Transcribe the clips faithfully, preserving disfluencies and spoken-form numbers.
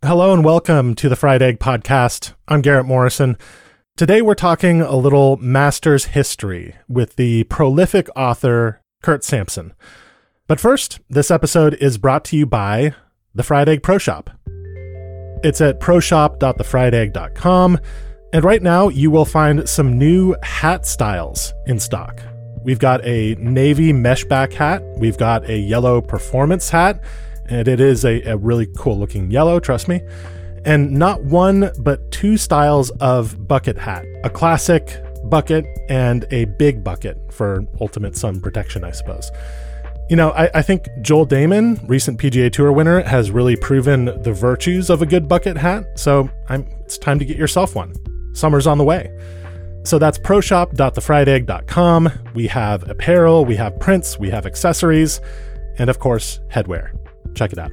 Hello and welcome to the Fried Egg Podcast. I'm Garrett Morrison. Today we're talking a little Masters history with the prolific author Curt Sampson. But first, this episode is brought to you by the Fried Egg Pro Shop. It's at pro shop dot the fried egg dot com, and right now you will find some new hat styles in stock. We've got a navy mesh back hat, we've got a yellow performance hat, and it is a, a really cool looking yellow, trust me. And not one, but two styles of bucket hat. A classic bucket and a big bucket for ultimate sun protection, I suppose. You know, I, I think Joel Dahmen, recent P G A Tour winner, has really proven the virtues of a good bucket hat. So I'm, it's time to get yourself one. Summer's on the way. So that's pro shop dot the fried egg dot com. We have apparel, we have prints, we have accessories, and of course, headwear. Check it out.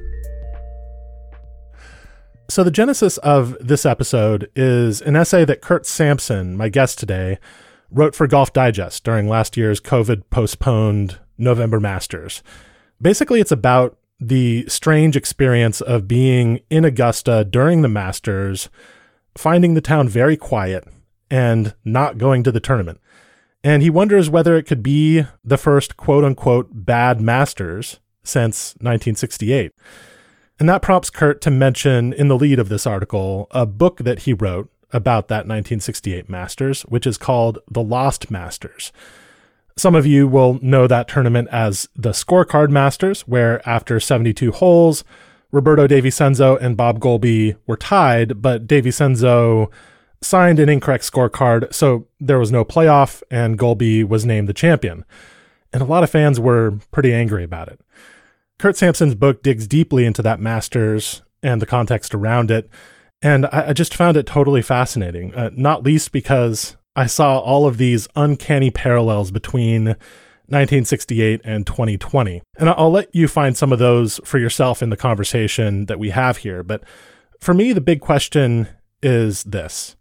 So the genesis of this episode is an essay that Curt Sampson, my guest today, wrote for Golf Digest during last year's COVID-postponed November Masters. Basically, it's about the strange experience of being in Augusta during the Masters, finding the town very quiet, and not going to the tournament. And he wonders whether it could be the first quote-unquote bad Masters since nineteen sixty-eight. And that prompts Curt to mention in the lead of this article a book that he wrote about that nineteen sixty-eight Masters, which is called The Lost Masters. Some of you will know that tournament as the Scorecard Masters, where after seventy-two holes, Roberto DiVincenzo and Bob Goalby were tied, but DiVincenzo signed an incorrect scorecard, so there was no playoff, and Goalby was named the champion. And a lot of fans were pretty angry about it. Curt Sampson's book digs deeply into that Masters and the context around it, and I, I just found it totally fascinating, uh, not least because I saw all of these uncanny parallels between nineteen sixty-eight and twenty twenty. And I'll let you find some of those for yourself in the conversation that we have here. But for me, the big question is this.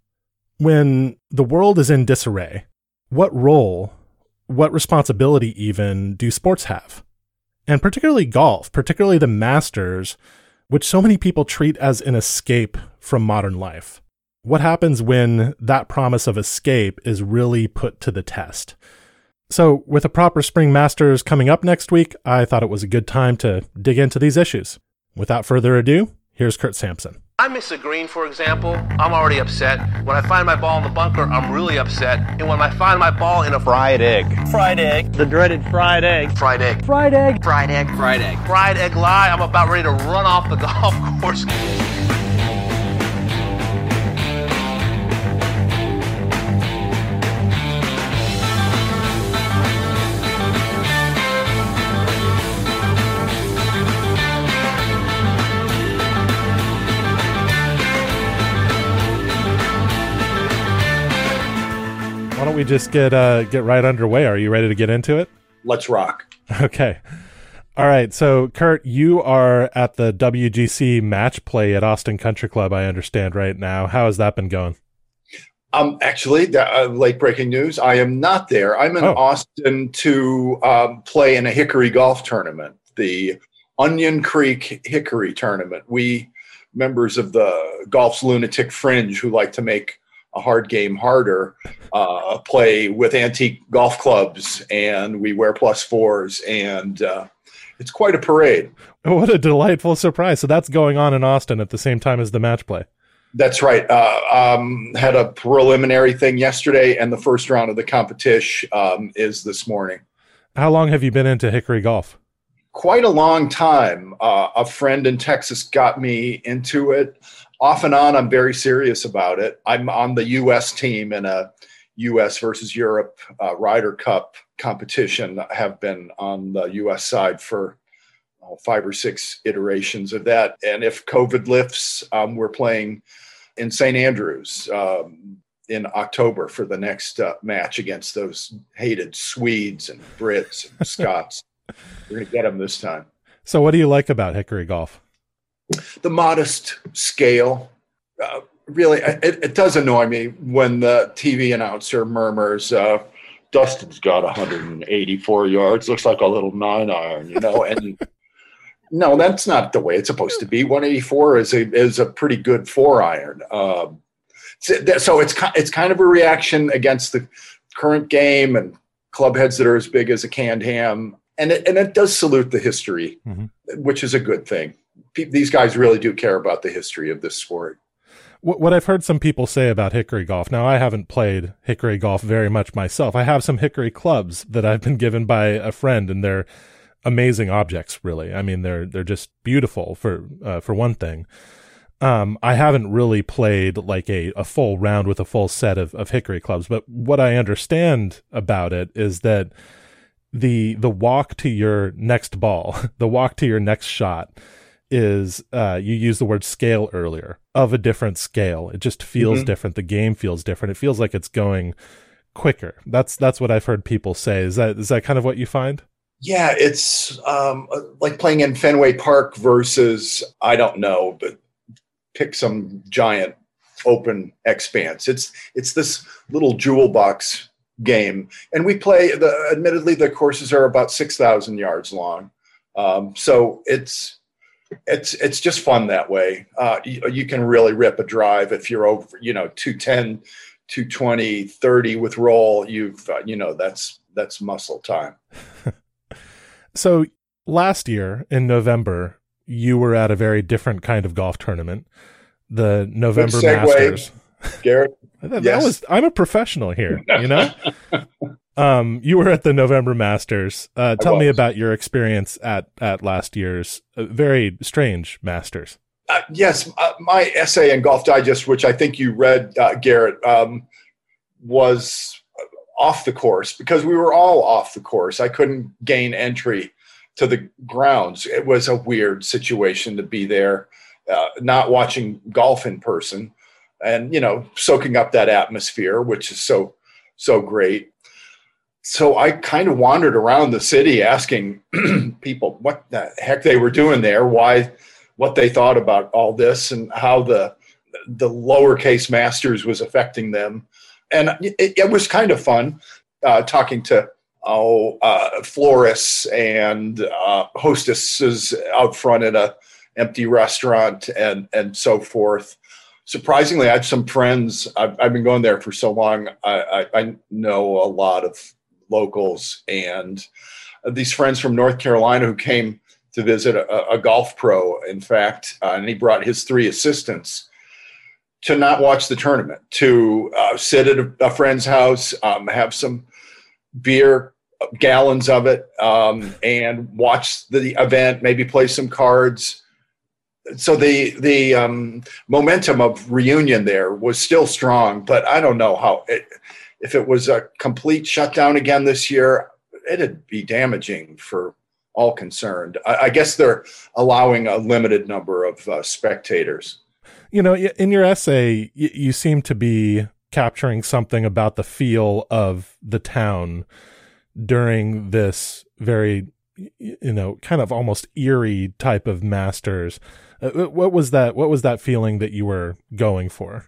When the world is in disarray, what role, what responsibility even do sports have? And particularly golf, particularly the Masters, which so many people treat as an escape from modern life. What happens when that promise of escape is really put to the test? So with a proper Spring Masters coming up next week, I thought it was a good time to dig into these issues. Without further ado, here's Curt Sampson. I miss a green, for example, I'm already upset. When I find my ball in the bunker, I'm really upset. And when I find my ball in a fried egg. Fried egg. The dreaded fried egg. Fried egg. Fried egg. Fried egg. Fried egg. Fried egg lie, I'm about ready to run off the golf course. Why don't we just get uh, get right underway? Are you ready to get into it? Let's rock. Okay. All right. So, Curt, you are at the W G C match play at Austin Country Club, I understand, right now. How has that been going? Um, actually, uh, late breaking news. I am not there. I'm in oh. Austin to um, play in a Hickory golf tournament, the Onion Creek Hickory tournament. We, members of the Golf's Lunatic Fringe, who like to make a hard game harder, uh, play with antique golf clubs, and we wear plus fours, and uh, it's quite a parade. What a delightful surprise. So that's going on in Austin at the same time as the match play. That's right. Uh, um, had a preliminary thing yesterday, and the first round of the competition um, is this morning. How long have you been into Hickory golf? Quite a long time. Uh, a friend in Texas got me into it. Off and on, I'm very serious about it. I'm on the U S team in a U S versus Europe uh, Ryder Cup competition. I have been on the U S side for oh, five or six iterations of that. And if COVID lifts, um, we're playing in Saint Andrews um, in October for the next uh, match against those hated Swedes and Brits and Scots. We're going to get them this time. So what do you like about Hickory golf? The modest scale. Uh, really, it, it does annoy me when the T V announcer murmurs, uh, Dustin's got one hundred eighty-four yards, looks like a little nine iron, you know, and No, that's not the way it's supposed to be. one eighty-four is a is a pretty good four iron. Um, so, so it's it's kind of a reaction against the current game and club heads that are as big as a canned ham, and it, and it does salute the history, mm-hmm. which is a good thing. These guys really do care about the history of this sport. What I've heard some people say about Hickory golf, now I haven't played Hickory golf very much myself. I have some Hickory clubs that I've been given by a friend, and they're amazing objects, really. I mean, they're they're just beautiful for uh, for one thing. Um, I haven't really played like a, a full round with a full set of, of Hickory clubs, but what I understand about it is that the the walk to your next ball, the walk to your next shot, is uh, you used the word scale earlier, of a different scale. It just feels mm-hmm. different. The game feels different. It feels like it's going quicker. That's that's what I've heard people say. Is that is that kind of what you find? Yeah, it's um, like playing in Fenway Park versus, I don't know, but pick some giant open expanse. It's it's this little jewel box game, and we play. The admittedly, the courses are about six thousand yards long, um, so it's. It's it's just fun that way. Uh, you, you can really rip a drive if you're over, you know, two ten, two twenty, thirty with roll. You've, uh, you know, that's that's muscle time. So last year in November, you were at a very different kind of golf tournament, the November Good segue, Masters. Garrett. that, yes. that was I'm a professional here, you know. Um, you were at the November Masters. Uh, tell me about your experience at, at last year's uh, very strange Masters. Uh, yes, uh, my essay in Golf Digest, which I think you read, uh, Garrett, um, was off the course because we were all off the course. I couldn't gain entry to the grounds. It was a weird situation to be there, uh, not watching golf in person and, you know, soaking up that atmosphere, which is so, so great. So I kind of wandered around the city asking people what the heck they were doing there, why, what they thought about all this, and how the the lowercase Masters was affecting them. And it, it was kind of fun uh, talking to oh uh, florists and uh, hostesses out front at a empty restaurant and and so forth. Surprisingly, I had some friends. I've, I've been going there for so long. I, I, I know a lot of locals and these friends from North Carolina who came to visit a, a golf pro, in fact, uh, and he brought his three assistants to not watch the tournament, to uh, sit at a, a friend's house, um, have some beer, gallons of it, um, and watch the event, maybe play some cards. So the the um, momentum of reunion there was still strong, but I don't know how it, if it was a complete shutdown again this year, it'd be damaging for all concerned. I, I guess they're allowing a limited number of uh, spectators. You know, in your essay, you, you seem to be capturing something about the feel of the town during this very, you know, kind of almost eerie type of Masters. Uh, what was that? What was that feeling that you were going for?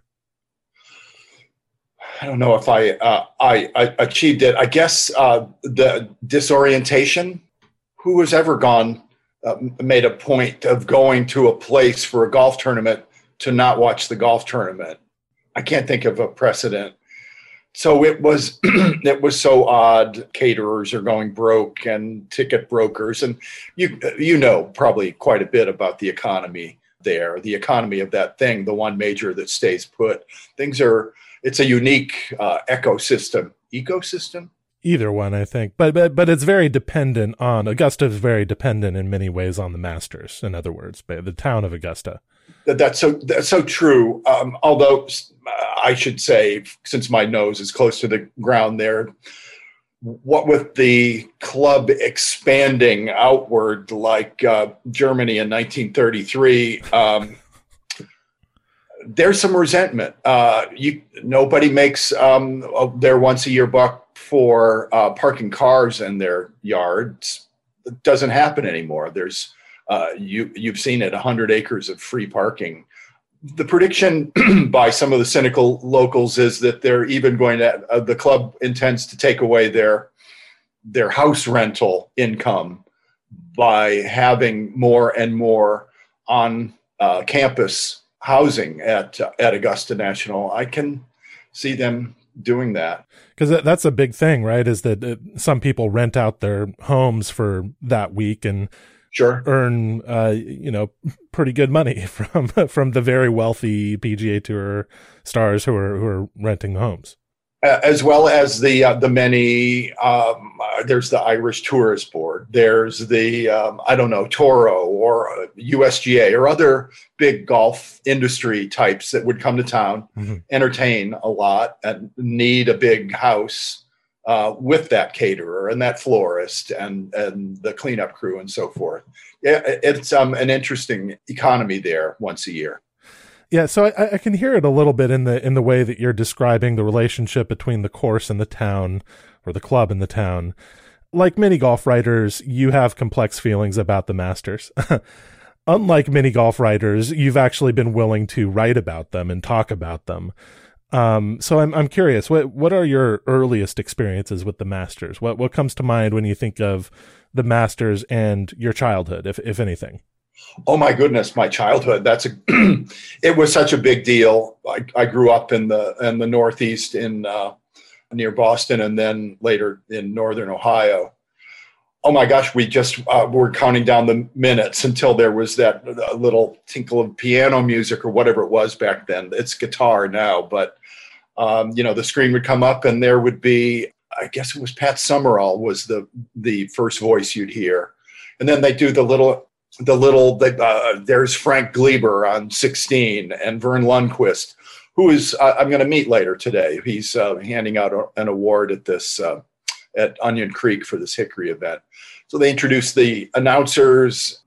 I don't know if I, uh, I, I achieved it. I guess uh, the disorientation. Who has ever gone, uh, made a point of going to a place for a golf tournament to not watch the golf tournament? I can't think of a precedent. So it was, it was so odd. Caterers are going broke and ticket brokers. And you, you know, probably quite a bit about the economy there, the economy of that thing, the one major that stays put. Things are, it's a unique uh, ecosystem. Ecosystem? Either one, I think. But, but but it's very dependent on, Augusta is very dependent in many ways on the Masters, in other words, the town of Augusta. That's so that's so true. Um, although I should say, since my nose is close to the ground there, what with the club expanding outward like uh, Germany in nineteen thirty-three, um, there's some resentment. Uh, you nobody makes um, their once a year buck for uh, parking cars in their yards. It doesn't happen anymore. There's uh, you you've seen it, one hundred acres of free parking. The prediction by some of the cynical locals is that they're even going to uh, the club intends to take away their their house rental income by having more and more on uh, campus housing at uh, at Augusta National. I can see them doing that. Because that's a big thing, right? Is that uh, some people rent out their homes for that week and sure earn, uh, you know, pretty good money from from the very wealthy P G A Tour stars who are who are renting homes. Uh, as well as the uh, the many, um, uh, there's the Irish Tourist Board, there's the, um, I don't know, Toro or uh, U S G A or other big golf industry types that would come to town, mm-hmm. entertain a lot and need a big house uh, with that caterer and that florist and, and the cleanup crew and so forth. Yeah, it's um, an interesting economy there once a year. Yeah, so I, I can hear it a little bit in the in the way that you're describing the relationship between the course and the town, or the club and the town. Like many golf writers, you have complex feelings about the Masters. Unlike many golf writers, you've actually been willing to write about them and talk about them. Um, so I'm I'm curious, what what are your earliest experiences with the Masters? What what comes to mind when you think of the Masters and your childhood, if if anything? Oh my goodness, my childhood. That's a, it was such a big deal. I, I grew up in the, in the Northeast in, uh, near Boston and then later in Northern Ohio. Oh my gosh, we just uh, were counting down the minutes until there was that uh, little tinkle of piano music or whatever it was back then. It's guitar now, but, um, you know, the screen would come up and there would be, I guess it was Pat Summerall was the, the first voice you'd hear. And then they do the little, The little, uh, there's Frank Gleber on sixteen and Vern Lundquist, who is, uh, I'm going to meet later today. He's uh, handing out a, an award at this, uh, at Onion Creek for this Hickory event. So they introduced the announcers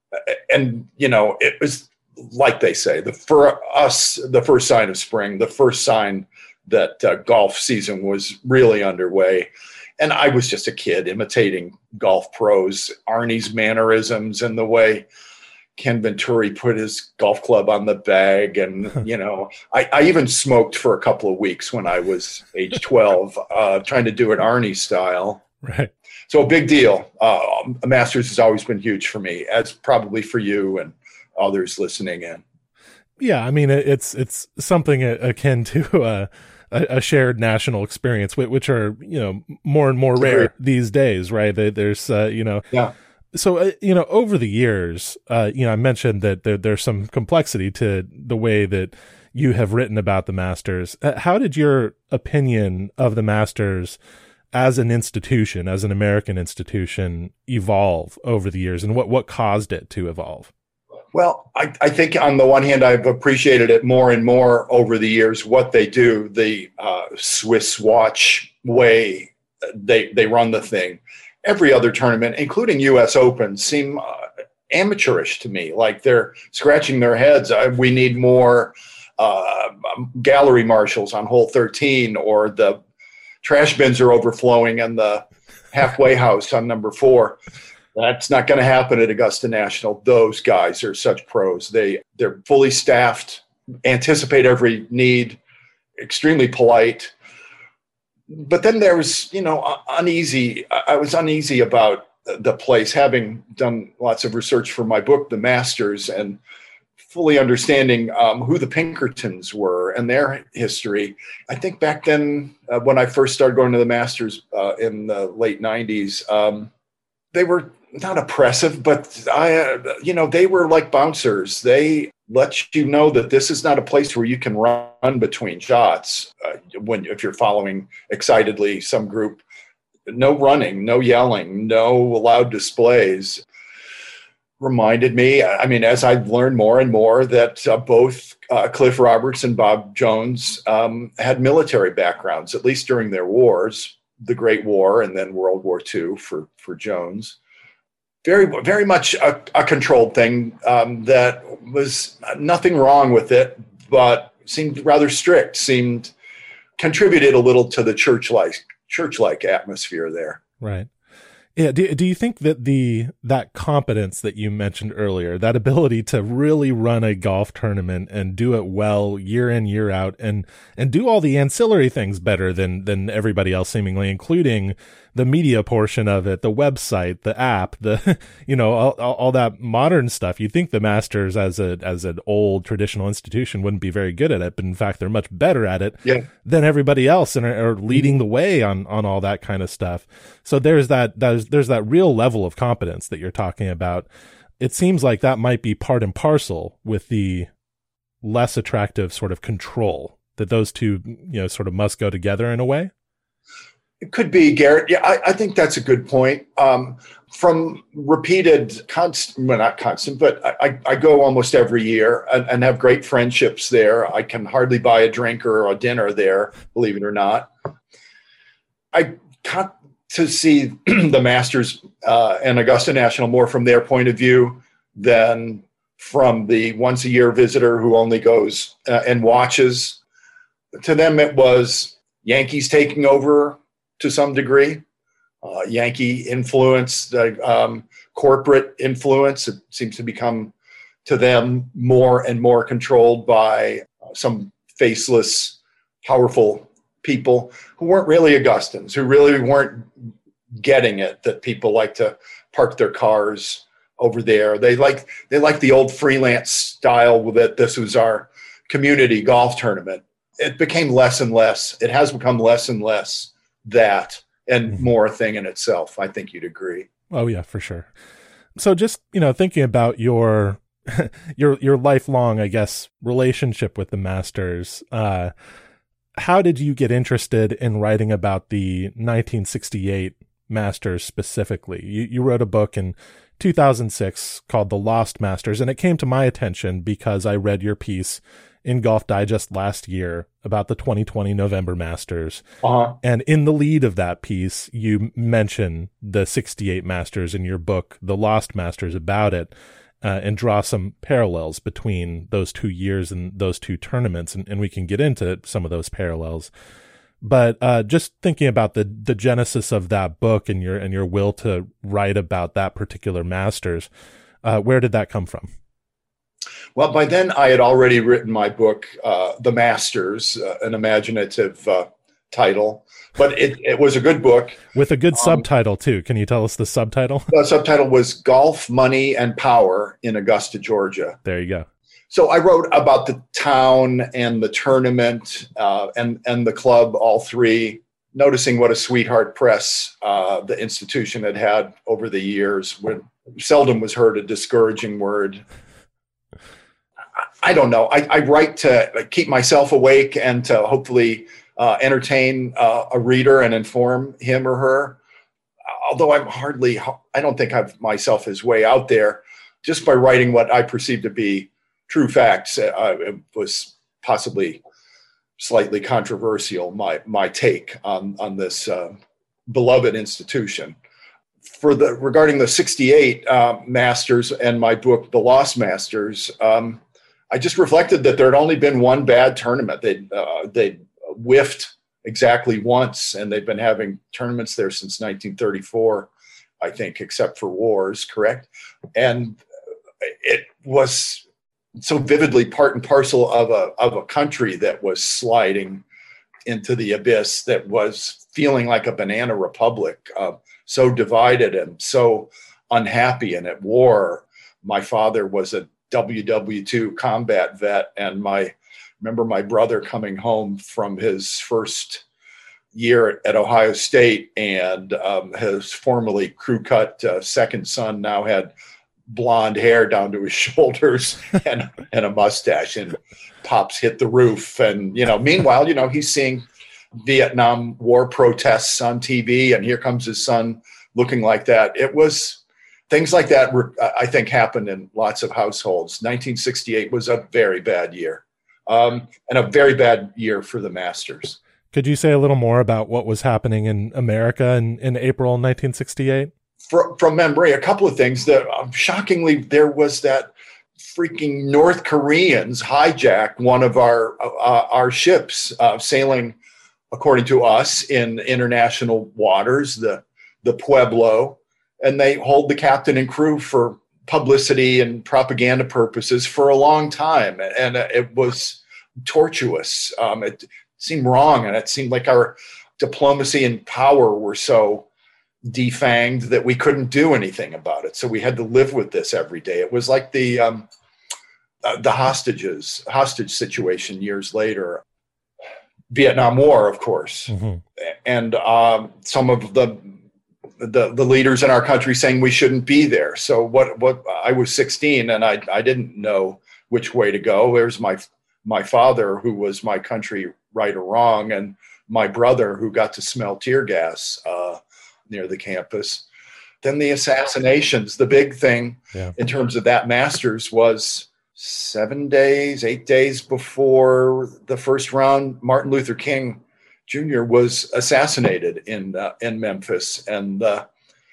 and, you know, it was like they say, the for us, the first sign of spring, the first sign that uh, golf season was really underway. And I was just a kid imitating golf pros, Arnie's mannerisms and the way Ken Venturi put his golf club on the bag. And, you know, I, I even smoked for a couple of weeks when I was age twelve, uh, trying to do it Arnie style. Right. So a big deal. Uh, Masters has always been huge for me, as probably for you and others listening in. Yeah. I mean, it's, it's something akin to, uh, a shared national experience, which are, you know, more and more rare these days, right? There's, uh, you know, yeah. So, uh, you know, over the years, uh, you know, I mentioned that there, there's some complexity to the way that you have written about the Masters. Uh, how did your opinion of the Masters as an institution, as an American institution, evolve over the years, and what, what caused it to evolve? Well, I, I think on the one hand, I've appreciated it more and more over the years, what they do, the uh, Swiss watch way they, they run the thing. Every other tournament, including U S Open, seem uh, amateurish to me, like they're scratching their heads. Uh, we need more uh, gallery marshals on hole thirteen, or the trash bins are overflowing in the halfway house on number four. That's not going to happen at Augusta National. Those guys are such pros. They, they're fully staffed, anticipate every need, extremely polite. But then there was, you know, uneasy. I was uneasy about the place, having done lots of research for my book, The Masters, and fully understanding um, who the Pinkertons were and their history. I think back then, uh, when I first started going to the Masters uh, in the late nineties, um, they were not oppressive, but I, uh, you know, they were like bouncers. They let you know that this is not a place where you can run between shots. Uh, when, if you're following excitedly some group, no running, no yelling, no loud displays. Reminded me, I mean, as I've learned more and more, that uh, both uh, Cliff Roberts and Bob Jones um, had military backgrounds, at least during their wars, the Great War and then World War Two for, for Jones. Very, very much a, a controlled thing um, that was nothing wrong with it, but seemed rather strict, seemed contributed a little to the church-like, church-like atmosphere there. Right. Yeah. Do, do you think that the, that competence that you mentioned earlier, that ability to really run a golf tournament and do it well year in, year out, and, and do all the ancillary things better than, than everybody else seemingly, including the media portion of it, the website, the app, the, you know, all, all, all that modern stuff. You'd think the Masters as a, as an old traditional institution wouldn't be very good at it, but in fact, they're much better at it yeah. than everybody else and are, are leading the way on, on all that kind of stuff. So there's that, there's, there's that real level of competence that you're talking about. It seems like that might be part and parcel with the less attractive sort of control, that those two, you know, sort of must go together in a way. It could be, Garrett. Yeah, I, I think that's a good point. Um, from repeated, constant, well, not constant, but I, I go almost every year and, and have great friendships there. I can hardly buy a drink or a dinner there, believe it or not. I got to see the Masters uh, and Augusta National more from their point of view than from the once a year visitor who only goes uh, and watches. To them, it was Yankees taking over to some degree, uh, Yankee influence, uh, um, corporate influence. It seems to become, to them, more and more controlled by uh, some faceless, powerful people who weren't really Augustans, who really weren't getting it, that people like to park their cars over there. They like they like the old freelance style that this was our community golf tournament. It became less and less. It has become less and less that, and more a thing in itself. I think you'd agree. Oh yeah, for sure. So just, you know, thinking about your your your lifelong, I guess, relationship with the Masters, uh, how did you get interested in writing about the nineteen sixty-eight Masters specifically? You you wrote a book in two thousand six called The Lost Masters, and it came to my attention because I read your piece in Golf Digest last year about the twenty twenty November Masters. Uh-huh. And in the lead of that piece, you mention the sixty-eight Masters in your book, The Lost Masters, about it, uh, and draw some parallels between those two years and those two tournaments. And, and we can get into some of those parallels. But uh, just thinking about the the genesis of that book and your and your will to write about that particular Masters, uh, where did that come from? Well, by then I had already written my book, uh, The Masters, uh, an imaginative uh, title, but it, it was a good book. With a good um, subtitle, too. Can you tell us the subtitle? The subtitle was Golf, Money, and Power in Augusta, Georgia. There you go. So I wrote about the town and the tournament uh, and, and the club, all three, noticing what a sweetheart press uh, the institution had had over the years, when seldom was heard a discouraging word. I don't know. I, I write to keep myself awake and to hopefully uh, entertain uh, a reader and inform him or her. Although I'm hardly, I don't think I've myself as way out there. Just by writing what I perceive to be true facts, uh, it was possibly slightly controversial, my my take on, on this uh, beloved institution. For the regarding the sixty-eight uh, Masters and my book, The Lost Masters, um, I just reflected that there had only been one bad tournament. They'd, uh, they'd whiffed exactly once, and they've been having tournaments there since nineteen thirty-four, I think, except for wars, correct? And it was so vividly part and parcel of a, of a country that was sliding into the abyss, that was feeling like a banana republic, uh, so divided and so unhappy and at war. My father was a W W two combat vet, and my remember my brother coming home from his first year at Ohio State, and um, his formerly crew cut uh, second son now had blonde hair down to his shoulders and and a mustache, and Pops hit the roof. And you know, meanwhile, you know, he's seeing Vietnam War protests on T V, and here comes his son looking like that. It was things like that were, I think, happened in lots of households. nineteen sixty-eight was a very bad year, um, and a very bad year for the Masters. Could you say a little more about what was happening in America in, in April nineteen sixty-eight? For, from memory, a couple of things. That um, shockingly, there was that freaking North Koreans hijacked one of our uh, our ships uh, sailing, according to us, in international waters, the the Pueblo, and they hold the captain and crew for publicity and propaganda purposes for a long time, and it was tortuous. Um, it seemed wrong, and it seemed like our diplomacy and power were so defanged that we couldn't do anything about it. So we had to live with this every day. It was like the um, uh, the hostages, hostage situation years later. Vietnam War, of course. Mm-hmm. And um, some of the, the the leaders in our country saying we shouldn't be there. So what what I was sixteen and I I didn't know which way to go. There's my my father, who was my country right or wrong, and my brother, who got to smell tear gas uh, near the campus. Then the assassinations. The big thing yeah. in terms of that Masters was seven days, eight days before the first round, Martin Luther King Junior was assassinated in uh, in Memphis, and the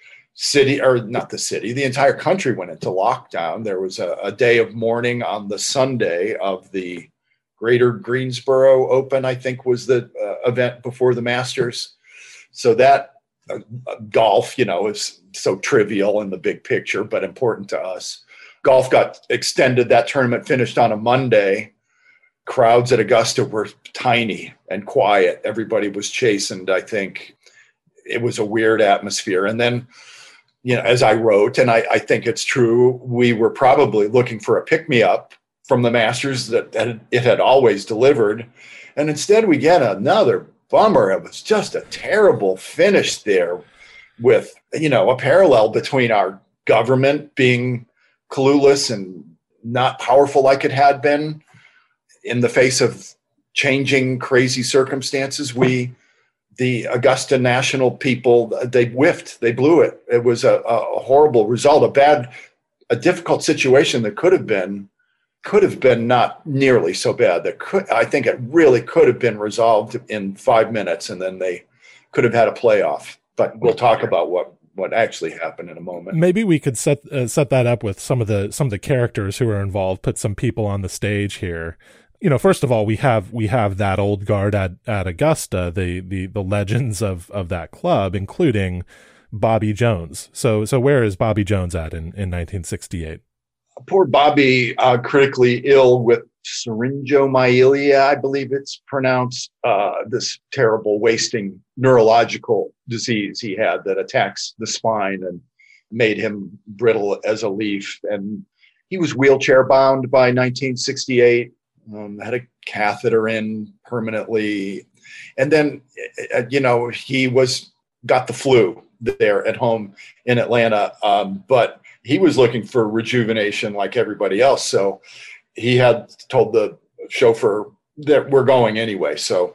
city, or not the city, the entire country went into lockdown. There was a, a day of mourning on the Sunday of the Greater Greensboro Open, I think was the uh, event before the Masters. So that uh, golf, you know, is so trivial in the big picture, but important to us. Golf got extended. That tournament finished on a Monday. Crowds at Augusta were tiny and quiet. Everybody was chastened, I think. It was a weird atmosphere. And then, you know, as I wrote, and I, I think it's true, we were probably looking for a pick-me-up from the Masters that, that it had always delivered. And instead we get another bummer. It was just a terrible finish there with, you know, a parallel between our government being clueless and not powerful like it had been in the face of changing crazy circumstances. We, the Augusta National people, they whiffed, they blew it. It was a, a horrible result, a bad, a difficult situation that could have been, could have been not nearly so bad. That could, I think it really could have been resolved in five minutes and then they could have had a playoff. But we'll talk about what, what actually happened in a moment. Maybe we could set uh, set that up with some of the some of the characters who are involved, put some people on the stage here. You know, first of all, we have we have that old guard at, at Augusta, the, the the legends of, of that club, including Bobby Jones. So so where is Bobby Jones at in, in nineteen sixty-eight? Poor Bobby, uh, critically ill with syringomyelia, I believe it's pronounced, uh, this terrible wasting neurological disease he had that attacks the spine and made him brittle as a leaf. And he was wheelchair bound by nineteen sixty-eight. Um, had a catheter in permanently. And then, uh, you know, he was got the flu there at home in Atlanta. Um, but he was looking for rejuvenation like everybody else. So he had told the chauffeur that we're going anyway. So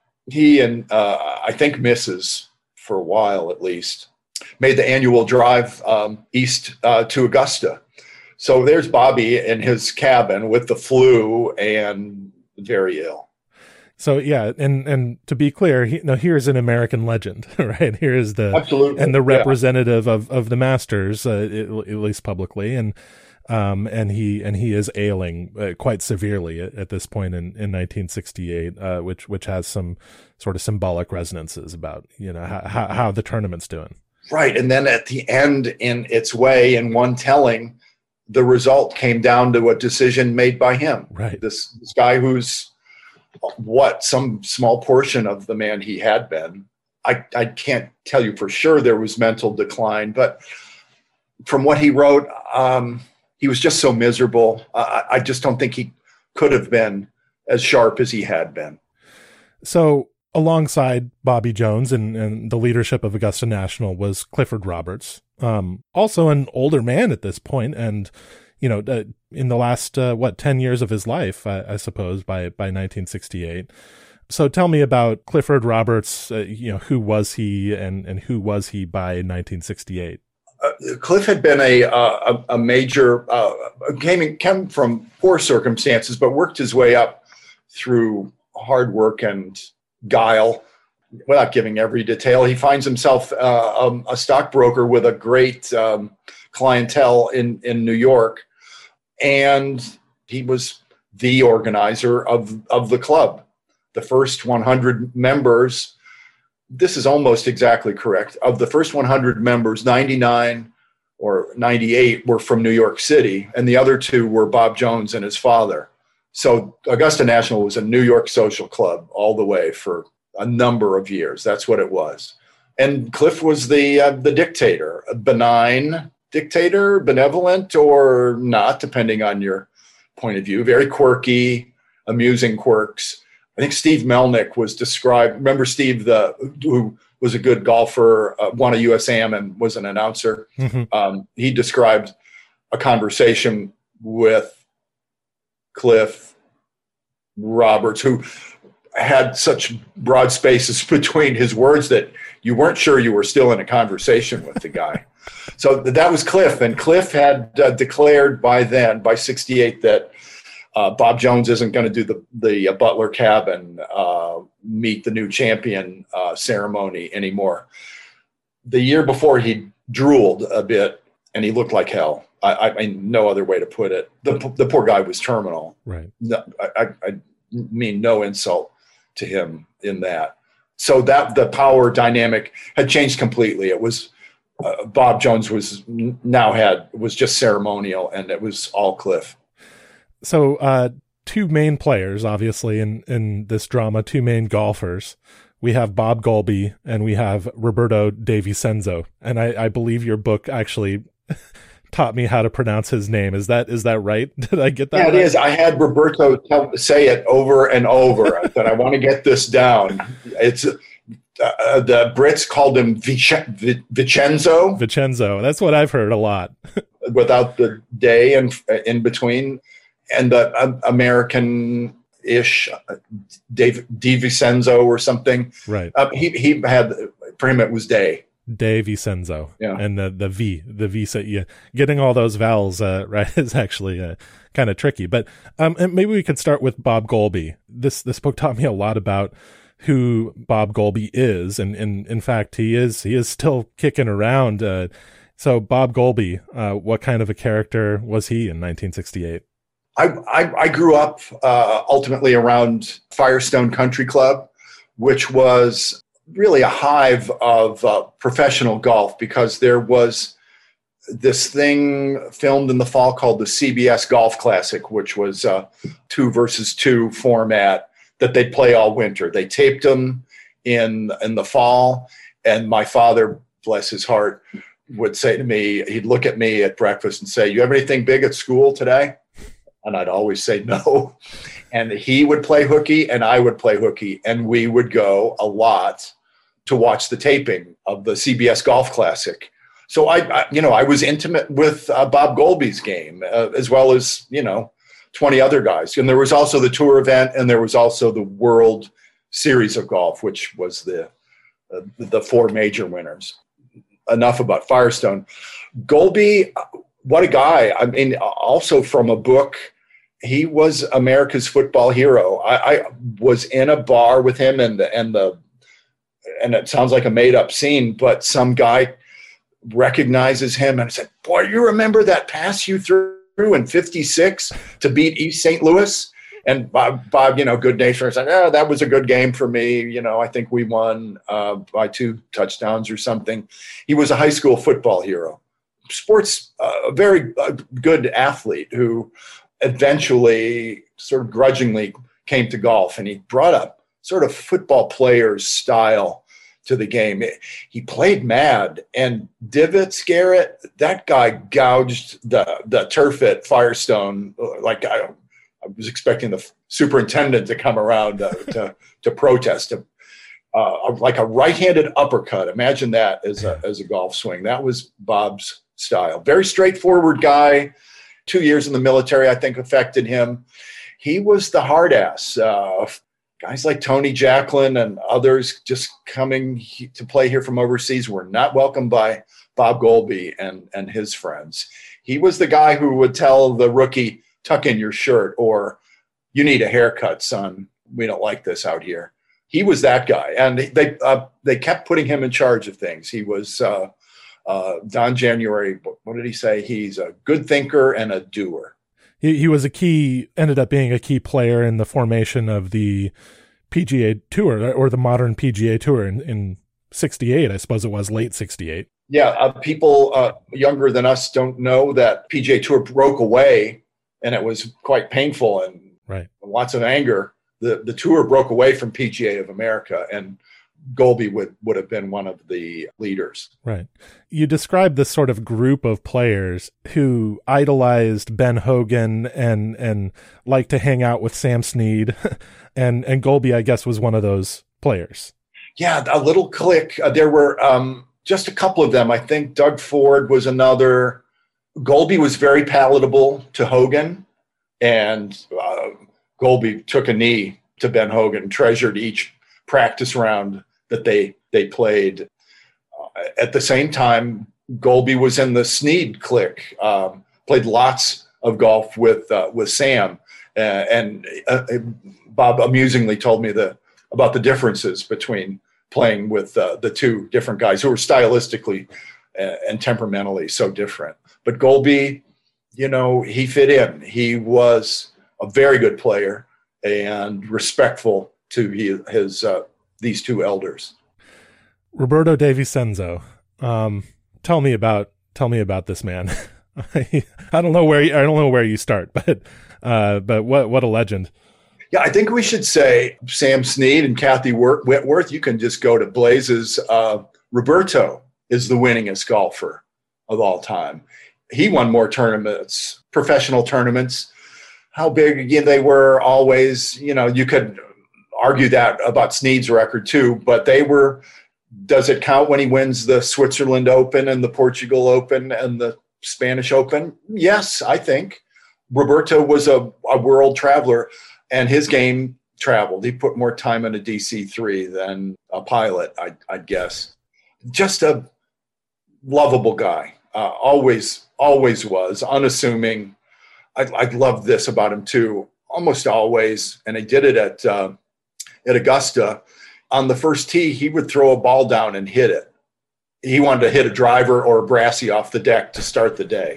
he and uh, I think Missus for a while at least made the annual drive um, east uh, to Augusta. So there's Bobby in his cabin with the flu and very ill. So yeah, and and to be clear, he, no, here's an American legend, right? Here is the Absolutely. and the representative yeah. of, of the Masters, uh, at, at least publicly, and um and he and he is ailing uh, quite severely at, at this point in, in nineteen sixty-eight, uh, which which has some sort of symbolic resonances about you know how how, how the tournament's doing. Right, and then at the end, in its way, in one telling, the result came down to a decision made by him. Right, this this guy who's what some small portion of the man he had been. I, I can't tell you for sure there was mental decline, but from what he wrote, um, he was just so miserable. Uh, I just don't think he could have been as sharp as he had been. So alongside Bobby Jones and, and the leadership of Augusta National was Clifford Roberts, um, also an older man at this point, and you know, uh, in the last, uh, what, ten years of his life, I, I suppose, by, by nineteen sixty-eight. So tell me about Clifford Roberts, uh, you know, who was he and, and who was he by nineteen sixty-eight? Uh, Cliff had been a, uh, a, a major, uh, came, came from poor circumstances, but worked his way up through hard work and guile. Without giving every detail, he finds himself uh, um, a stockbroker with a great um, clientele in, in New York. And he was the organizer of, of the club. The first one hundred members, this is almost exactly correct. Of the first one hundred members, ninety-nine or ninety-eight were from New York City, and the other two were Bob Jones and his father. So Augusta National was a New York social club all the way for a number of years. That's what it was. And Cliff was the uh, the dictator, a benign dictator, benevolent or not, depending on your point of view. Very quirky, amusing quirks. I think Steve Melnick was described. Remember Steve, the who was a good golfer, uh, won a U S A M and was an announcer. Mm-hmm. Um, he described a conversation with Cliff Roberts, who had such broad spaces between his words that you weren't sure you were still in a conversation with the guy. So that was Cliff. And Cliff had uh, declared by then, by sixty-eight, that uh, Bob Jones isn't going to do the, the uh, Butler Cabin uh, meet the new champion uh, ceremony anymore. The year before, he drooled a bit and he looked like hell. I, I mean, no other way to put it. The, the poor guy was terminal. Right. No, I, I mean no insult to him in that. So that the power dynamic had changed completely. It was uh, Bob Jones was now had was just ceremonial, and it was all Cliff. So uh, two main players, obviously, in, in this drama, two main golfers. We have Bob Golby and we have Roberto De Vicenzo. And I, I believe your book actually taught me how to pronounce his name. Is that is that right? Did I get that Yeah, right? it is. I had Roberto tell, say it over and over. I thought, I want to get this down. It's uh, the Brits called him Vic- Vicenzo. Vicenzo. That's what I've heard a lot. Without the day in, in between. And the uh, American-ish uh, Dave DiVincenzo or something. Right. Uh, he, he had, for him, it was Day. De Vicenzo. Yeah. And the, the V, the V, yeah, getting all those vowels uh, right is actually uh, kind of tricky. But um, and maybe we could start with Bob Golby. This this book taught me a lot about who Bob Golby is, and, and in fact, he is he is still kicking around. Uh, so Bob Golby, uh, what kind of a character was he in nineteen sixty-eight? I, I, I grew up uh, ultimately around Firestone Country Club, which was really a hive of uh, professional golf, because there was this thing filmed in the fall called the C B S Golf Classic, which was a two versus two format that they'd play all winter. They taped them in in the fall, and my father, bless his heart, would say to me, he'd look at me at breakfast and say, "You have anything big at school today?" And I'd always say no. And he would play hooky and I would play hooky, and we would go a lot to watch the taping of the C B S Golf Classic. So I, I you know, I was intimate with uh, Bob Golby's game uh, as well as, you know, twenty other guys. And there was also the tour event, and there was also the World Series of Golf, which was the uh, the four major winners. Enough about Firestone. Golby, what a guy. I mean, also from a book, he was America's football hero. I, I was in a bar with him, and the, and the, and it sounds like a made up scene, but some guy recognizes him and said, "Boy, you remember that pass you threw in fifty-six to beat East Saint Louis?" And Bob, Bob, you know, good natured, said, "Oh, that was a good game for me. You know, I think we won uh, by two touchdowns or something." He was a high school football hero, sports, uh, a very uh, good athlete who eventually sort of grudgingly came to golf, and he brought up sort of football player's style to the game. He played mad, and Divots, Garrett, that guy gouged the, the turf at Firestone. Like I, I was expecting the superintendent to come around uh, to, to protest him. Uh, like a right-handed uppercut. Imagine that as a, as a golf swing. That was Bob's style. Very straightforward guy. Two years in the military, I think, affected him. He was the hard ass. Uh, guys like Tony Jacklin and others just coming he, to play here from overseas were not welcomed by Bob Golby and, and his friends. He was the guy who would tell the rookie, "Tuck in your shirt," or "You need a haircut, son. We don't like this out here." He was that guy. And they uh, they kept putting him in charge of things. He was uh, uh, Don January. What did he say? He's a good thinker and a doer. He he was a key, ended up being a key player in the formation of the P G A Tour, or the modern P G A Tour in, in sixty-eight, I suppose it was, late sixty-eight. Yeah, uh, people uh, younger than us don't know that P G A Tour broke away, and it was quite painful and right. lots of anger. The the tour broke away from P G A of America, and Golby would, would have been one of the leaders. Right. You described this sort of group of players who idolized Ben Hogan and and liked to hang out with Sam Snead, and and Golby, I guess, was one of those players. Yeah, a little clique. Uh, there were um, just a couple of them. I think Doug Ford was another. Golby was very palatable to Hogan, and uh, Golby took a knee to Ben Hogan, treasured each practice round that they they played. Uh, at the same time, Golby was in the Snead clique, um, played lots of golf with uh, with Sam, uh, and uh, Bob amusingly told me the about the differences between playing with uh, the two different guys who were stylistically uh, and temperamentally so different. But Golby, you know, he fit in. He was a very good player and respectful to his, his uh, these two elders. Roberto De Vicenzo. Um, tell me about tell me about this man. I don't know where you, I don't know where you start, but uh, but what what a legend. Yeah, I think we should say Sam Snead and Kathy Whitworth. You can just go to Blaze's. Uh, Roberto is the winningest golfer of all time. He won more tournaments, professional tournaments. How big again they were always, you know, you could argue that about Snead's record too, but they were, does it count when he wins the Switzerland Open and the Portugal Open and the Spanish Open? Yes, I think. Roberto was a, a world traveler, and his game traveled. He put more time in a D C three than a pilot, I, I'd guess. Just a lovable guy. Uh, always, always was, unassuming. I, I love this about him too. Almost always, and he did it at uh, at Augusta. On the first tee, he would throw a ball down and hit it. He wanted to hit a driver or a brassy off the deck to start the day.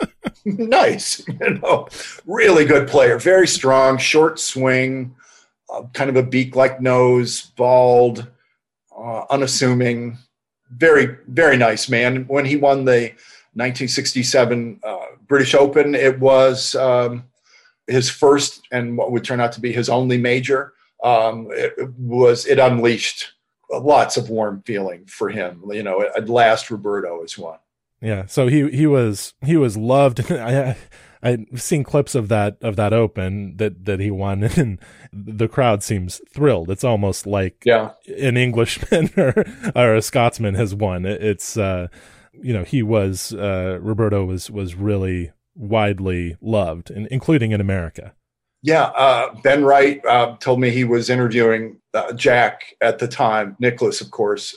Nice, you know, really good player, very strong, short swing, uh, kind of a beak-like nose, bald, uh, unassuming, very, very nice man. When he won the nineteen sixty-seven uh, British Open, it was um, his first and what would turn out to be his only major. Um, it, it was it unleashed lots of warm feeling for him. You know, at last Roberto has won. Yeah, so he he was he was loved. I I've seen clips of that of that Open that that he won, and the crowd seems thrilled. It's almost like yeah. an Englishman or or a Scotsman has won. It, it's uh, you know, he was uh, Roberto was was really widely loved, including in America. Yeah, uh, Ben Wright uh, told me he was interviewing uh, Jack at the time, Nicklaus, of course.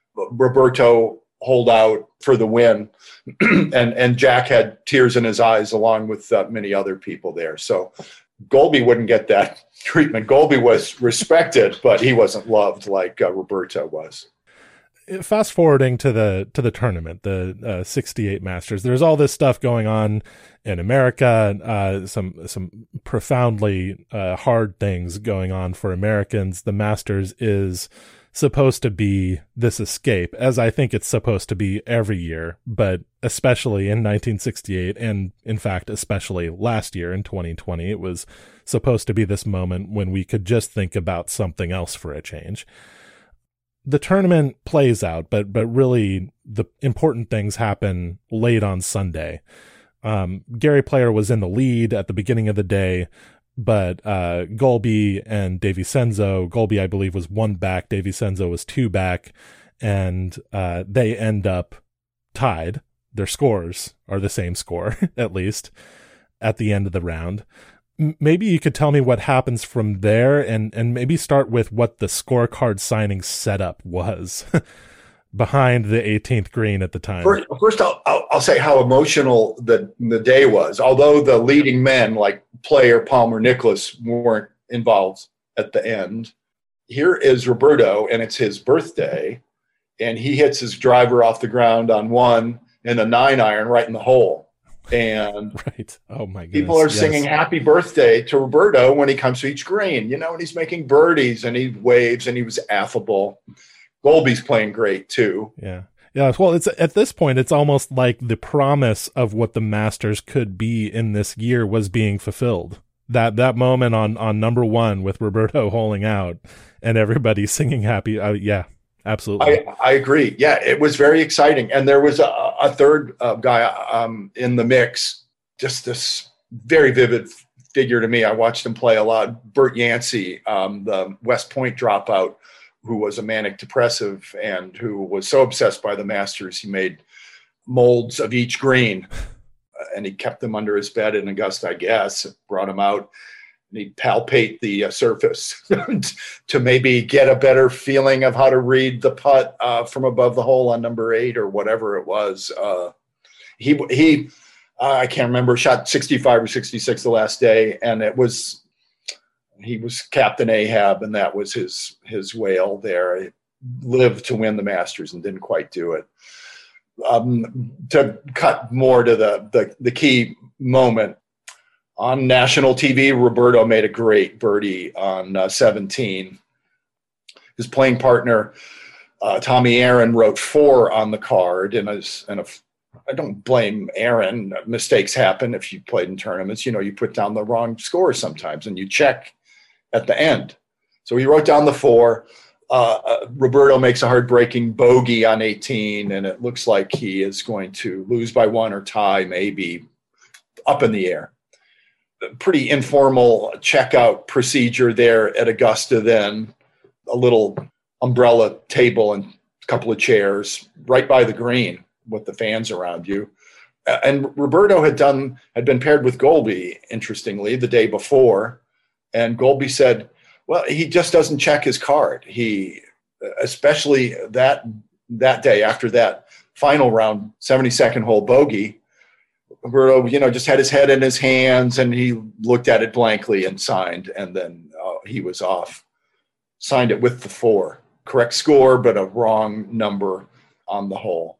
Roberto hold out for the win, and and Jack had tears in his eyes along with uh, many other people there. So Golby wouldn't get that treatment. Golby was respected, but he wasn't loved like uh, Roberto was. Fast forwarding to the to the tournament, the uh, sixty-eight Masters, there's all this stuff going on in America, uh, some some profoundly uh, hard things going on for Americans. The Masters is supposed to be this escape, as I think it's supposed to be every year, but especially in nineteen sixty-eight, and in fact, especially last year in twenty twenty, it was supposed to be this moment when we could just think about something else for a change. The tournament plays out, but but really the important things happen late on Sunday. Um, Gary Player was in the lead at the beginning of the day, but uh, Golby and De Vicenzo, Golby I believe was one back, De Vicenzo was two back, and uh, they end up tied. Their scores are the same score, at least, at the end of the round. Maybe you could tell me what happens from there, and, and maybe start with what the scorecard signing setup was behind the eighteenth green at the time. First, first I'll, I'll, I'll say how emotional the, the day was. Although the leading men like Player, Palmer, Nicklaus weren't involved at the end. Here is Roberto, and it's his birthday, and he hits his driver off the ground on one and a nine iron right in the hole. And right. Oh my goodness. People are yes. singing happy birthday to Roberto when he comes to each green, you know, and he's making birdies and he waves and he was affable. Golby's playing great too. Yeah. Yeah. Well, it's at this point, it's almost like the promise of what the Masters could be in this year was being fulfilled. That that moment on on number one with Roberto holing out and everybody singing happy. Uh, yeah, absolutely. I, I agree. Yeah, it was very exciting. And there was a, a third uh, guy um, in the mix, just this very vivid figure to me. I watched him play a lot. Bert Yancey, um, the West Point dropout, who was a manic depressive and who was so obsessed by the Masters, he made molds of each green and he kept them under his bed in Augusta, I guess, brought them out. And he'd palpate the uh, surface to maybe get a better feeling of how to read the putt uh, from above the hole on number eight or whatever it was. Uh, he, he, uh, I can't remember, shot sixty-five or sixty-six the last day. And it was, he was Captain Ahab, and that was his, his whale there. He lived to win the Masters and didn't quite do it. Um, to cut more to the, the, the key moment, on national T V, Roberto made a great birdie on uh, seventeen. His playing partner, uh, Tommy Aaron, wrote four on the card. And, as, and if, I don't blame Aaron. Mistakes happen if you played in tournaments. You know, you put down the wrong score sometimes and you check at the end. So he wrote down the four. Uh, uh, Roberto makes a heartbreaking bogey on eighteen, and it looks like he is going to lose by one or tie, maybe up in the air. Pretty informal checkout procedure there at Augusta then. A little umbrella table and a couple of chairs right by the green with the fans around you. And Roberto had done had been paired with Golby, interestingly, the day before. And Golby said, well, he just doesn't check his card. He, especially that that day after that final round, seventy-second hole bogey, Roberto, you know, just had his head in his hands and he looked at it blankly and signed, and then uh, he was off. Signed it with the four. Correct score, but a wrong number on the hole.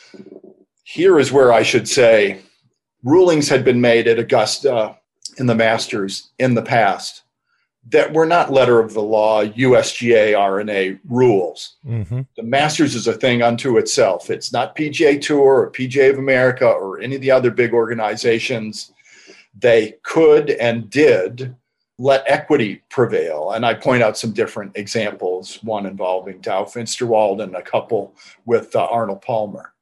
Here is where I should say rulings had been made at Augusta in the Masters in the past that were not letter of the law U S G A R N A rules. Mm-hmm. The Masters is a thing unto itself. It's not P G A Tour or P G A of America or any of the other big organizations. They could and did let equity prevail. And I point out some different examples, one involving Dow Finsterwald and a couple with uh, Arnold Palmer.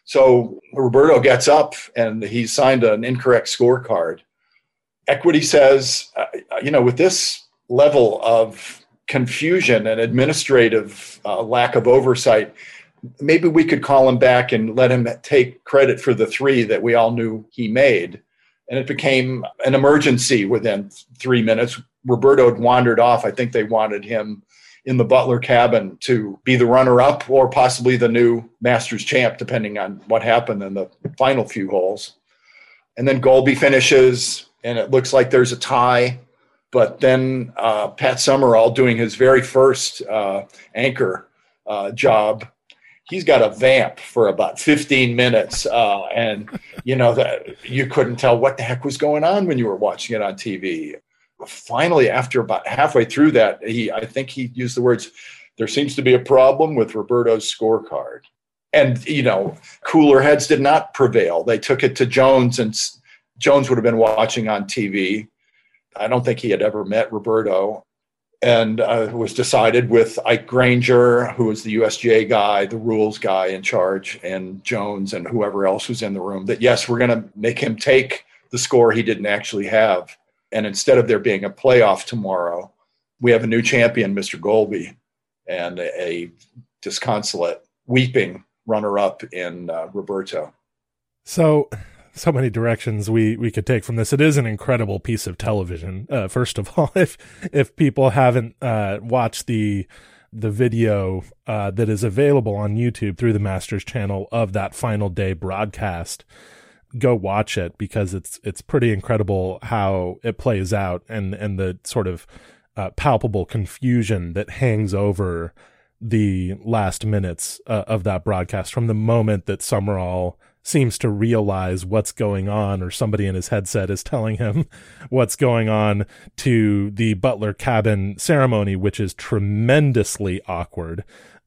So Roberto gets up and he signed an incorrect scorecard. Equity says, uh, you know, with this level of confusion and administrative uh, lack of oversight, maybe we could call him back and let him take credit for the three that we all knew he made. And it became an emergency within three minutes. Roberto had wandered off. I think they wanted him in the Butler cabin to be the runner-up or possibly the new Masters champ, depending on what happened in the final few holes. And then Golby finishes, and it looks like there's a tie. But then uh, Pat Summerall, doing his very first uh, anchor uh, job, he's got a vamp for about fifteen minutes. Uh, and, you know, that you couldn't tell what the heck was going on when you were watching it on T V. Finally, after about halfway through that, he I think he used the words, there seems to be a problem with Roberto's scorecard. And, you know, cooler heads did not prevail. They took it to Jones, and Jones would have been watching on T V. I don't think he had ever met Roberto, and uh, it was decided with Ike Granger, who was the U S G A guy, the rules guy in charge, and Jones and whoever else was in the room, that yes, we're going to make him take the score he didn't actually have. And instead of there being a playoff tomorrow, we have a new champion, Mister Golby, and a, a disconsolate, weeping runner-up in uh, Roberto. So... So many directions we, we could take from this. It is an incredible piece of television. Uh, first of all, if if people haven't uh, watched the the video uh, that is available on YouTube through the Masters channel of that final day broadcast, go watch it, because it's it's pretty incredible how it plays out, and and the sort of uh, palpable confusion that hangs over the last minutes uh, of that broadcast, from the moment that Summerall seems to realize what's going on, or somebody in his headset is telling him what's going on, to the Butler cabin ceremony, which is tremendously awkward.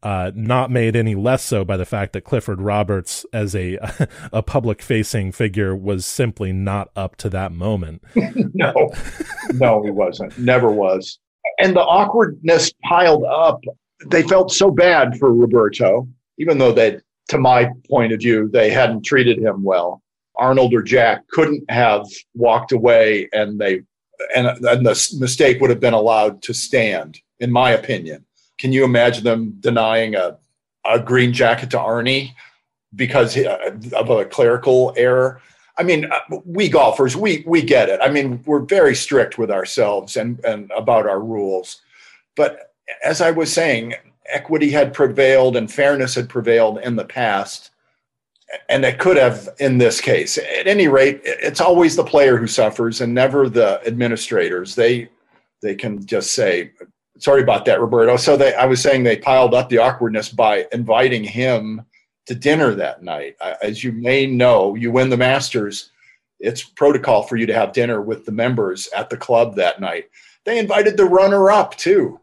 Uh, not made any less so by the fact that Clifford Roberts, as a a public-facing figure, was simply not up to that moment. no, no, he wasn't. Never was. And the awkwardness piled up. They felt so bad for Roberto, even though they, to my point of view, they hadn't treated him well. Arnold or Jack couldn't have walked away, and they and, and the mistake would have been allowed to stand, in my opinion. Can you imagine them denying a, a green jacket to Arnie because of a clerical error? I mean, we golfers, we we get it. I mean, we're very strict with ourselves and, and about our rules. But as I was saying, equity had prevailed and fairness had prevailed in the past. And it could have in this case. At any rate, it's always the player who suffers and never the administrators. They they can just say, sorry about that, Roberto. So they, I was saying they piled up the awkwardness by inviting him to dinner that night. As you may know, you win the Masters, it's protocol for you to have dinner with the members at the club that night. They invited the runner-up too.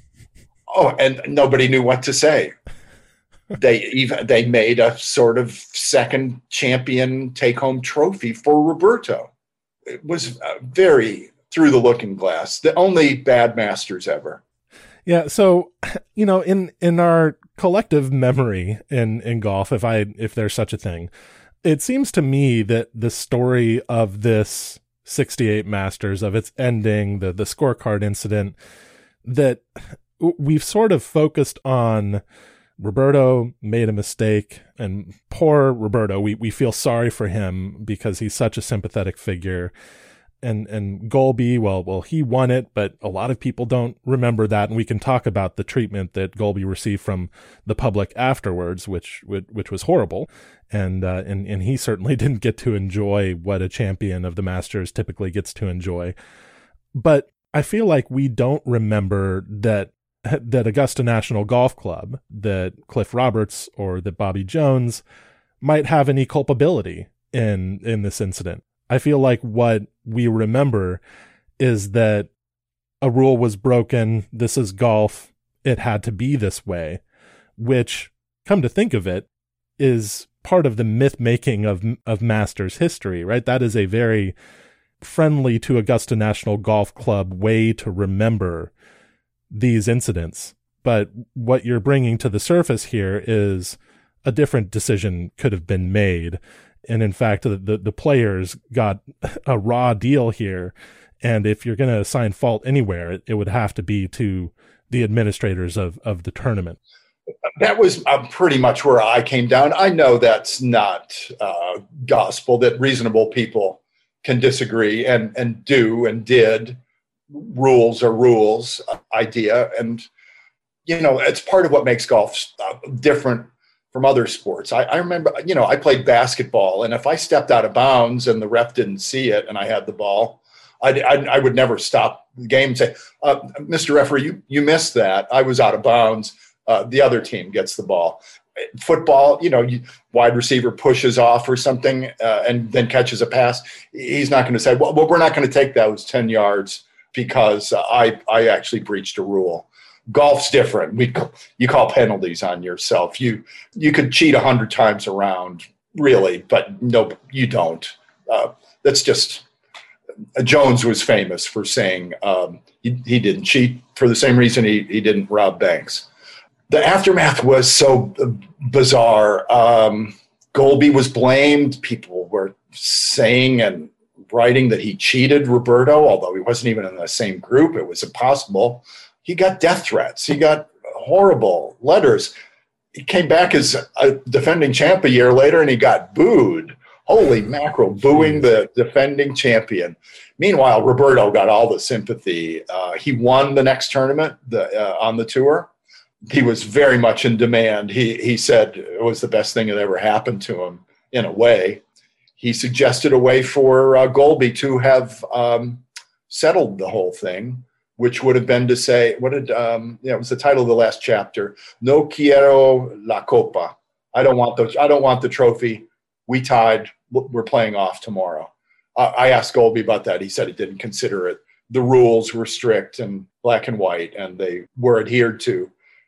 Oh, and nobody knew what to say. They even they made a sort of second champion take-home trophy for Roberto. It was very through the looking glass. The only bad Masters ever. Yeah, so you know, in in our collective memory in in golf, if I if there's such a thing, it seems to me that the story of this sixty-eight Masters, of its ending, the the scorecard incident, that we've sort of focused on Roberto made a mistake, and poor Roberto, we, we feel sorry for him because he's such a sympathetic figure. And, and Golby, well, well, he won it, but a lot of people don't remember that. And we can talk about the treatment that Golby received from the public afterwards, which, which, which was horrible. And, uh, and, and he certainly didn't get to enjoy what a champion of the Masters typically gets to enjoy. But I feel like we don't remember that that Augusta National Golf Club, that Cliff Roberts or that Bobby Jones might have any culpability in, in this incident. I feel like what we remember is that a rule was broken. This is golf. It had to be this way, which, come to think of it, is part of the myth making of, of Masters history, right? That is a very friendly to Augusta National Golf Club way to remember these incidents. But what you're bringing to the surface here is a different decision could have been made. And in fact, the, the, the players got a raw deal here. And if you're going to assign fault anywhere, it, it would have to be to the administrators of, of the tournament. That was uh, pretty much where I came down. I know that's not uh, gospel, that reasonable people can disagree and, and do and did. Rules are rules uh, idea. And, you know, it's part of what makes golf uh, different from other sports. I, I remember, you know, I played basketball, and if I stepped out of bounds and the ref didn't see it and I had the ball, I'd, I'd, I would never stop the game and say, uh, Mister Referee, you, you missed that. I was out of bounds. Uh, the other team gets the ball. Football, you know, you, wide receiver pushes off or something uh, and then catches a pass. He's not going to say, well, well, we're not going to take those ten yards because uh, I, I actually breached a rule. Golf's different. We you call penalties on yourself. You you could cheat a hundred times around, really, but no, you don't. Uh, that's just. Uh, Jones was famous for saying um, he, he didn't cheat for the same reason he, he didn't rob banks. The aftermath was so bizarre. Um, Golby was blamed. People were saying and writing that he cheated Roberto, although he wasn't even in the same group. It was impossible. He got death threats. He got horrible letters. He came back as a defending champ a year later, and he got booed. Holy mackerel, booing the defending champion. Meanwhile, Roberto got all the sympathy. Uh, he won the next tournament the, uh, on the tour. He was very much in demand. He he said it was the best thing that ever happened to him, in a way. He suggested a way for uh, Golby to have um, settled the whole thing, which would have been to say, what did, um, yeah, it was the title of the last chapter, No quiero la copa. I don't want the, I don't want the trophy. We tied. We're playing off tomorrow. Uh, I asked Golby about that. He said he didn't consider it. The rules were strict and black and white, and they were adhered to.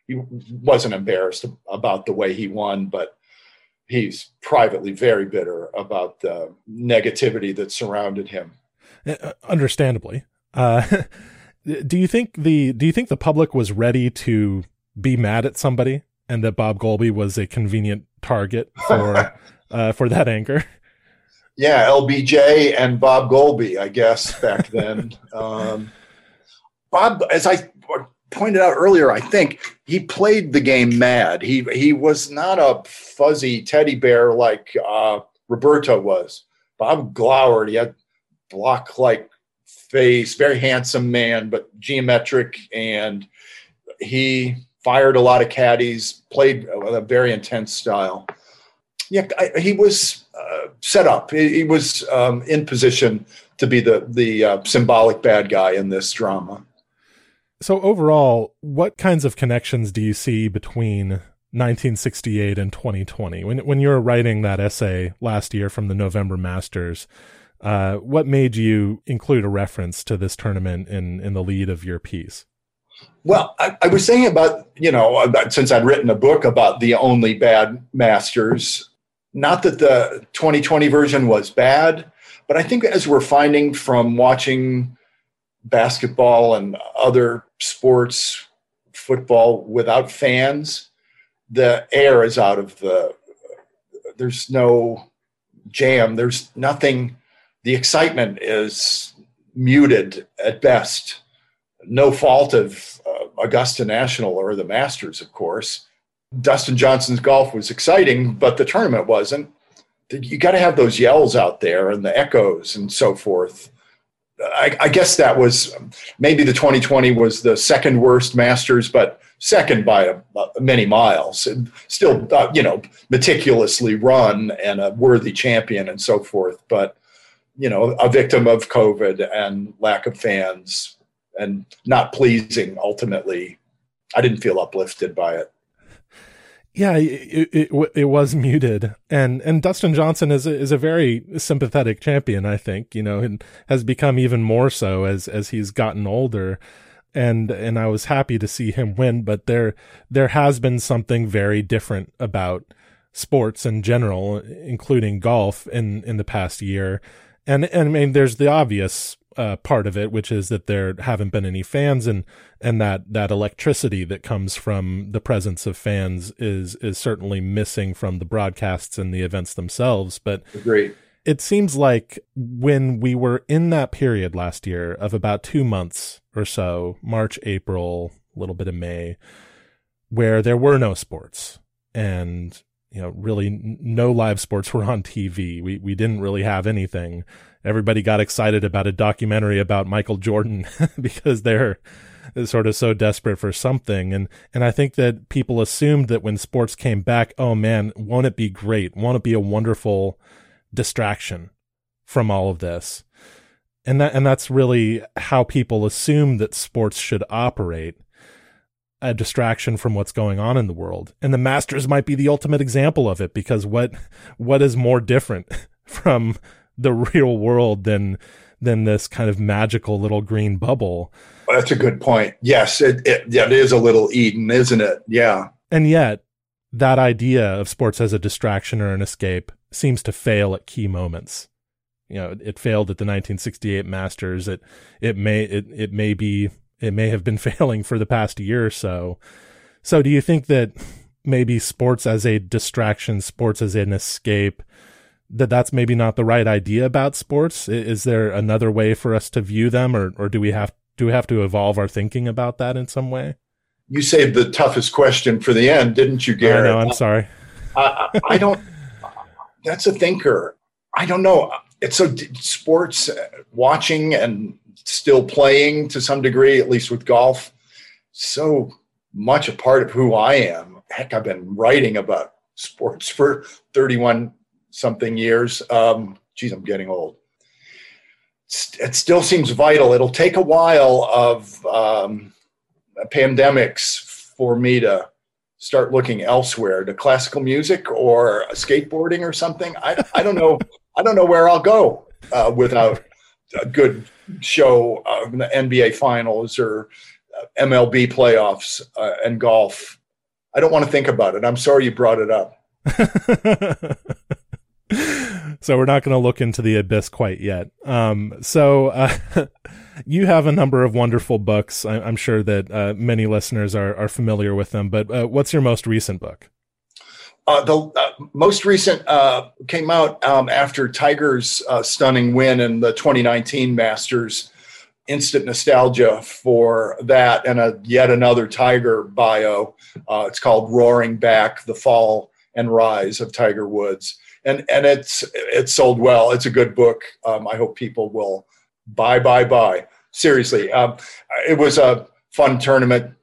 he wasn't embarrassed about the way he won, but he's privately very bitter about the negativity that surrounded him. Uh, understandably. Uh, do you think the do you think the public was ready to be mad at somebody, and that Bob Golby was a convenient target for uh, for that anger? Yeah, L B J and Bob Golby, I guess, back then. um, Bob, as I pointed out earlier, I think he played the game mad. He he was not a fuzzy teddy bear like uh, Roberto was. Bob glowered. He had block-like face, very handsome man, but geometric, and he fired a lot of caddies, played a, a very intense style. Yeah, I, he was uh, set up. He, he was um, in position to be the the uh, symbolic bad guy in this drama. So overall, what kinds of connections do you see between nineteen sixty-eight and twenty twenty? When when you were writing that essay last year from the November Masters, uh, what made you include a reference to this tournament in, in the lead of your piece? Well, I, I was saying about, you know, about, since I'd written a book about the only bad Masters, not that the twenty twenty version was bad, but I think as we're finding from watching basketball and other sports, football without fans, the air is out of the, there's no jam. There's nothing. The excitement is muted at best. No fault of uh, Augusta National or the Masters, of course. Dustin Johnson's golf was exciting, but the tournament wasn't. You got to have those yells out there and the echoes and so forth. I, I guess that was maybe the twenty twenty was the second worst Masters, but second by a, a many miles. And still, uh, you know, meticulously run and a worthy champion and so forth. But, you know, a victim of COVID and lack of fans and not pleasing ultimately. I didn't feel uplifted by it. Yeah, it, it it was muted, and and Dustin Johnson is a, is a very sympathetic champion, I think, you know, and has become even more so as as he's gotten older, and and I was happy to see him win, but there there has been something very different about sports in general, including golf, in in the past year, and and I mean, there's the obvious uh, part of it, which is that there haven't been any fans, and and that that electricity that comes from the presence of fans is is certainly missing from the broadcasts and the events themselves. But Agreed. It seems like when we were in that period last year of about two months or so, March, April, a little bit of May, where there were no sports, and you know, really no live sports were on T V. We we didn't really have anything. Everybody got excited about a documentary about Michael Jordan because they're sort of so desperate for something. And, and I think that people assumed that when sports came back, oh man, won't it be great? Won't it be a wonderful distraction from all of this? And that, and that's really how people assume that sports should operate, a distraction from what's going on in the world. And the Masters might be the ultimate example of it, because what, what is more different from the real world than than this kind of magical little green bubble? That's a good point. Yes, it, it, yeah, it is a little Eden, isn't it? Yeah. And yet, that idea of sports as a distraction or an escape seems to fail at key moments. You know, it failed at the nineteen sixty-eight Masters. It it may it it may be it may have been failing for the past year or so. So, do you think that maybe sports as a distraction, sports as an escape, that that's maybe not the right idea about sports? Is there another way for us to view them, or or do we have do we have to evolve our thinking about that in some way? You saved the toughest question for the end, didn't you, Garrett? I know, I'm sorry. I, I, I don't. That's a thinker. I don't know. It's so sports watching and still playing to some degree, at least with golf, so much a part of who I am. Heck, I've been writing about sports for thirty-one something years. Um, geez, I'm getting old. It still seems vital. It'll take a while of um, pandemics for me to start looking elsewhere, to classical music or skateboarding or something. I, I don't know. I don't know where I'll go uh, without a good show of the N B A finals or M L B playoffs uh, and golf. I don't want to think about it. I'm sorry you brought it up. So we're not going to look into the abyss quite yet. Um, so uh, you have a number of wonderful books. I- I'm sure that uh, many listeners are, are familiar with them, but uh, what's your most recent book? Uh, the uh, most recent uh, came out um, after Tiger's uh, stunning win in the twenty nineteen Masters. Instant nostalgia for that, and a yet another Tiger bio. Uh, it's called Roaring Back: The Fall and Rise of Tiger Woods. And and it's it's sold well. It's a good book. Um, I hope people will buy, buy, buy. Seriously, um, it was a fun tournament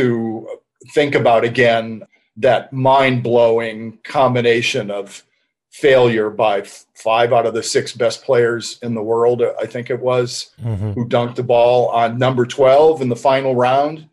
to think about again. That mind-blowing combination of failure by five out of the six best players in the world, I think it was, mm-hmm. who dunked the ball on number twelve in the final round.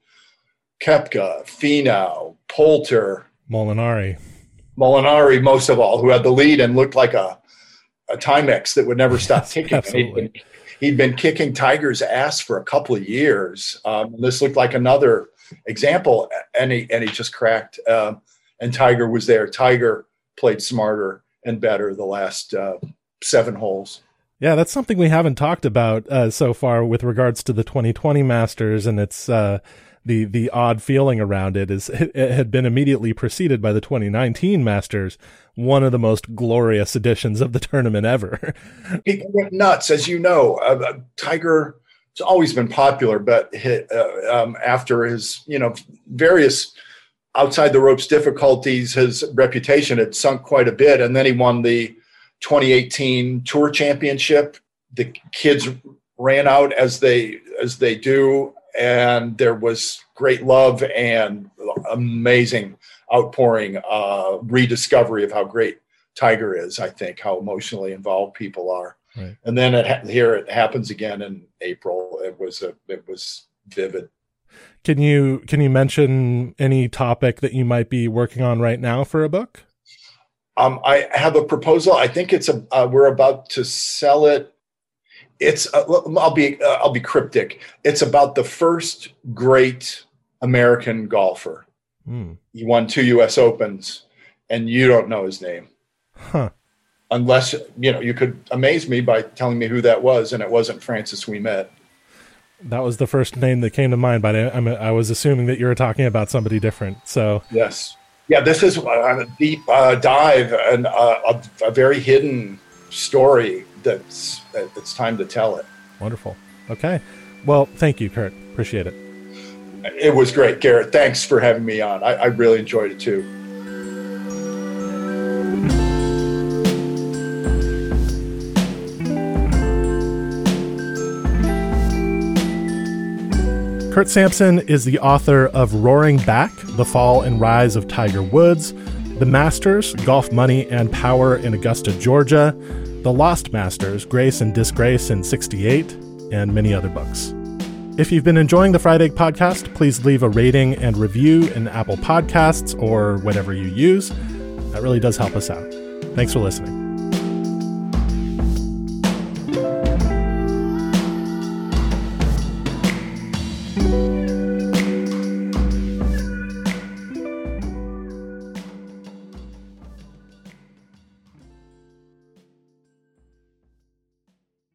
Koepka, Finau, Poulter, Molinari. Molinari, most of all, who had the lead and looked like a, a Timex that would never stop yes, kicking. He'd been, he'd been kicking Tiger's ass for a couple of years. Um, this looked like another example, and he, and he just cracked. Um, and Tiger was there. Tiger played smarter and better the last uh, seven holes. Yeah, that's something we haven't talked about uh, so far with regards to the twenty twenty Masters, and it's uh, the the odd feeling around it is it, it had been immediately preceded by the twenty nineteen Masters, one of the most glorious editions of the tournament ever. People went nuts, as you know. Uh, Tiger has always been popular, but hit, uh, um, after his you know various outside the ropes difficulties, his reputation had sunk quite a bit, and then he won the twenty eighteen Tour Championship. The kids ran out as they as they do, and there was great love and amazing outpouring, uh, rediscovery of how great Tiger is. I think how emotionally involved people are, right. And then it ha- here it happens again in April. It was a it was vivid. Can you can you mention any topic that you might be working on right now for a book? Um, I have a proposal. I think it's a. Uh, we're about to sell it. It's. Uh, I'll be. Uh, I'll be cryptic. It's about the first great American golfer. Mm. He won two U S Opens, and you don't know his name. Huh. Unless you know, you could amaze me by telling me who that was, and it wasn't Francis Ouimet. That was the first name that came to mind, but I, I'm, I was assuming that you were talking about somebody different. So yes. Yeah, this is a deep uh, dive and uh, a, a very hidden story that's it's time to tell it. Wonderful. Okay. Well, thank you, Kurt. Appreciate it. It was great, Garrett. Thanks for having me on. I, I really enjoyed it too. Kurt Sampson is the author of Roaring Back: The Fall and Rise of Tiger Woods, The Masters, Golf, Money, and Power in Augusta, Georgia, The Lost Masters, Grace and Disgrace in sixty-eight, and many other books. If you've been enjoying the Fried Egg Podcast, please leave a rating and review in Apple Podcasts or whatever you use. That really does help us out. Thanks for listening.